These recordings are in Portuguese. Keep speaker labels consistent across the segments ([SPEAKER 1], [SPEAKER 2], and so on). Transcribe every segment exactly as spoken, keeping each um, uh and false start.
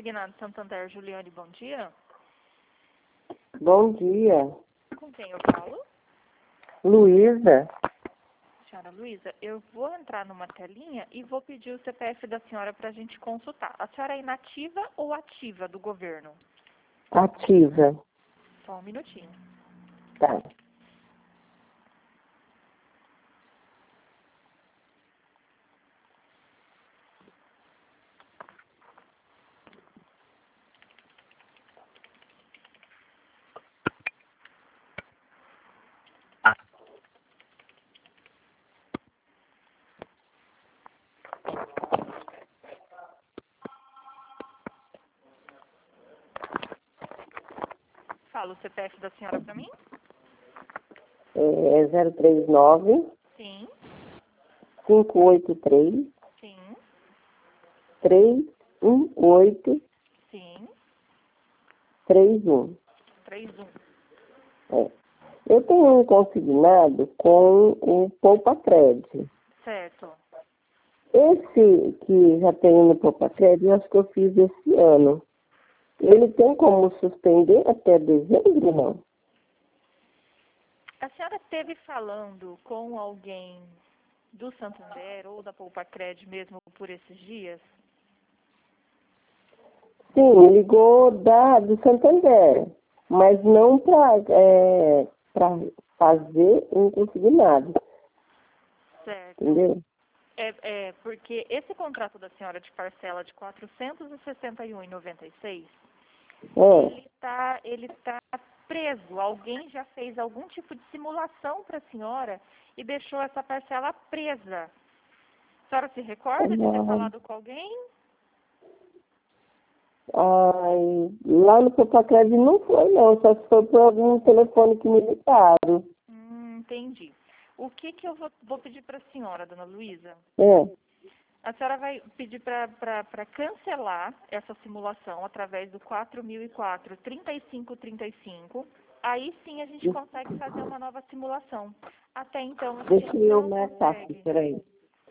[SPEAKER 1] Consignado Santander, Juliane, bom dia.
[SPEAKER 2] Bom dia.
[SPEAKER 1] Com quem eu falo?
[SPEAKER 2] Luísa.
[SPEAKER 1] Senhora Luísa, eu vou entrar numa telinha e vou pedir o C P F da senhora para a gente consultar. A senhora é inativa ou ativa do governo?
[SPEAKER 2] Ativa.
[SPEAKER 1] Só um minutinho.
[SPEAKER 2] Tá.
[SPEAKER 1] Fala o C P F da senhora para mim?
[SPEAKER 2] É zero três nove,
[SPEAKER 1] Sim,
[SPEAKER 2] cinco oito três,
[SPEAKER 1] sim,
[SPEAKER 2] três um oito,
[SPEAKER 1] sim.
[SPEAKER 2] três um.
[SPEAKER 1] três um.
[SPEAKER 2] É. Eu tenho um consignado com o Poupa Crédito.
[SPEAKER 1] Certo.
[SPEAKER 2] Esse que já tem no Poupa Crédito, eu acho que eu fiz esse ano. Ele tem como suspender até dezembro, não?
[SPEAKER 1] A senhora esteve falando com alguém do Santander ou da Poupa Cred mesmo por esses dias?
[SPEAKER 2] Sim, ligou da, do Santander, mas não para é, para fazer um consignado,
[SPEAKER 1] Certo.
[SPEAKER 2] entendeu?
[SPEAKER 1] É, é porque esse contrato da senhora de parcela de quatrocentos e sessenta e um reais e noventa e seis,
[SPEAKER 2] É.
[SPEAKER 1] ele está ele tá preso. Alguém já fez algum tipo de simulação para a senhora e deixou essa parcela presa. A senhora se recorda de ter falado com alguém?
[SPEAKER 2] Ai, lá no Popacred não foi, não. Só se foi por algum telefone que me ligaram.
[SPEAKER 1] Hum, entendi. O que que eu vou, vou pedir para a senhora, dona Luísa?
[SPEAKER 2] É.
[SPEAKER 1] A senhora vai pedir para cancelar essa simulação através do quatro mil e quatro, trinta e cinco trinta e cinco. Aí sim a gente consegue fazer uma nova simulação. Até então a gente
[SPEAKER 2] Deixa eu
[SPEAKER 1] não
[SPEAKER 2] marcar aqui,
[SPEAKER 1] consegue.
[SPEAKER 2] peraí.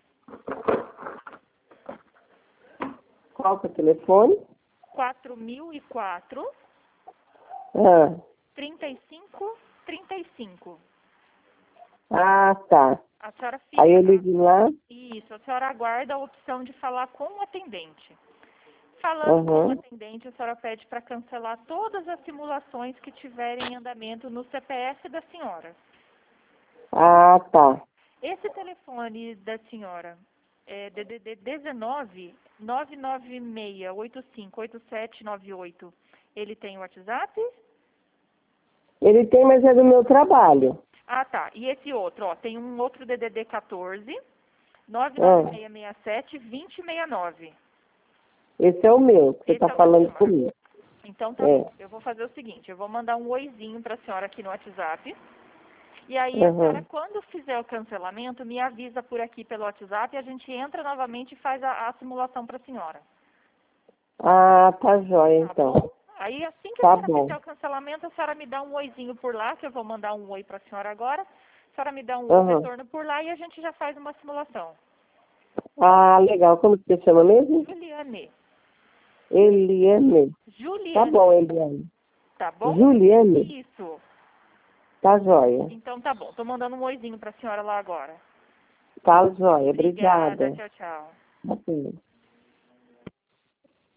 [SPEAKER 2] Qual que é o telefone?
[SPEAKER 1] quatro mil e quatro,
[SPEAKER 2] Ah,
[SPEAKER 1] trinta e cinco trinta e cinco.
[SPEAKER 2] ah tá.
[SPEAKER 1] A senhora fica...
[SPEAKER 2] Aí eu ligo lá.
[SPEAKER 1] Isso, a senhora aguarda a opção de falar com o atendente. Falando com o
[SPEAKER 2] Uhum.
[SPEAKER 1] atendente, a senhora pede para cancelar todas as simulações que tiverem em andamento no C P F da senhora.
[SPEAKER 2] Ah, tá.
[SPEAKER 1] Esse telefone da senhora é D D D dezenove, nove nove seis oito cinco oito sete nove oito. Ele tem o WhatsApp?
[SPEAKER 2] Ele tem, mas é do meu trabalho.
[SPEAKER 1] Ah, tá. E esse outro, ó, tem um outro D D D quatorze, nove nove
[SPEAKER 2] Ah,
[SPEAKER 1] seis seis sete, dois zero seis nove.
[SPEAKER 2] esse é o meu, que você
[SPEAKER 1] Esse
[SPEAKER 2] tá
[SPEAKER 1] é o da
[SPEAKER 2] falando
[SPEAKER 1] senhora.
[SPEAKER 2] comigo.
[SPEAKER 1] Então tá
[SPEAKER 2] É.
[SPEAKER 1] bom. Eu vou fazer o seguinte, eu vou mandar um oizinho para a senhora aqui no WhatsApp. E aí a senhora,
[SPEAKER 2] Uhum.
[SPEAKER 1] quando fizer o cancelamento, me avisa por aqui pelo WhatsApp e a gente entra novamente e faz a, a simulação para a senhora.
[SPEAKER 2] Ah, tá jóia,
[SPEAKER 1] Tá
[SPEAKER 2] então.
[SPEAKER 1] bom? Aí assim que a
[SPEAKER 2] Tá
[SPEAKER 1] senhora
[SPEAKER 2] bom.
[SPEAKER 1] fizer o cancelamento, a senhora me dá um oizinho por lá, que eu vou mandar um oi para a senhora agora. A senhora me dá um oi
[SPEAKER 2] Uhum.
[SPEAKER 1] retorno por lá e a gente já faz uma simulação.
[SPEAKER 2] Ah, legal. Como que você chama mesmo?
[SPEAKER 1] Juliane.
[SPEAKER 2] Eliane. Tá
[SPEAKER 1] Juliane,
[SPEAKER 2] bom, Eliane.
[SPEAKER 1] tá bom?
[SPEAKER 2] Juliane?
[SPEAKER 1] Isso.
[SPEAKER 2] Tá jóia.
[SPEAKER 1] Então tá bom. Tô mandando um oizinho para a senhora lá agora.
[SPEAKER 2] Tá jóia.
[SPEAKER 1] Obrigada.
[SPEAKER 2] Obrigada.
[SPEAKER 1] Tchau, tchau.
[SPEAKER 2] Tá bom.